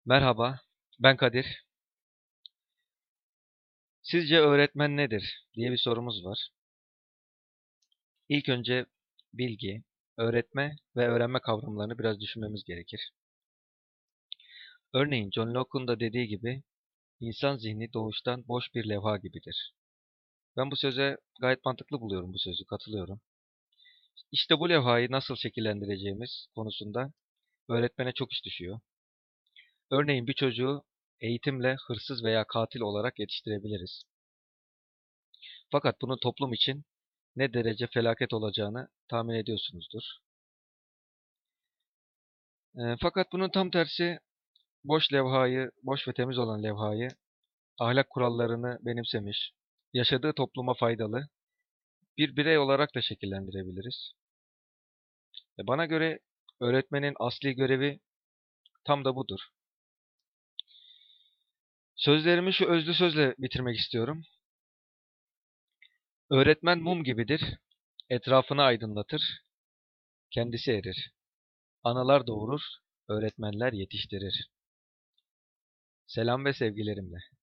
Merhaba, ben Kadir. Sizce öğretmen nedir diye bir sorumuz var. İlk önce bilgi, öğretme ve öğrenme kavramlarını biraz düşünmemiz gerekir. Örneğin John Locke'un da dediği gibi, insan zihni doğuştan boş bir levha gibidir. Ben bu söze gayet mantıklı buluyorum bu sözü, katılıyorum. İşte bu levhayı nasıl şekillendireceğimiz konusunda öğretmene çok iş düşüyor. Örneğin bir çocuğu eğitimle hırsız veya katil olarak yetiştirebiliriz. Fakat bunun toplum için ne derece felaket olacağını tahmin ediyorsunuzdur. Fakat bunun tam tersi boş levhayı, boş ve temiz olan levhayı ahlak kurallarını benimsemiş, yaşadığı topluma faydalı bir birey olarak da şekillendirebiliriz. Bana göre öğretmenin asli görevi tam da budur. Sözlerimi şu özlü sözle bitirmek istiyorum. Öğretmen mum gibidir, etrafını aydınlatır, kendisi erir. Analar doğurur, öğretmenler yetiştirir. Selam ve sevgilerimle.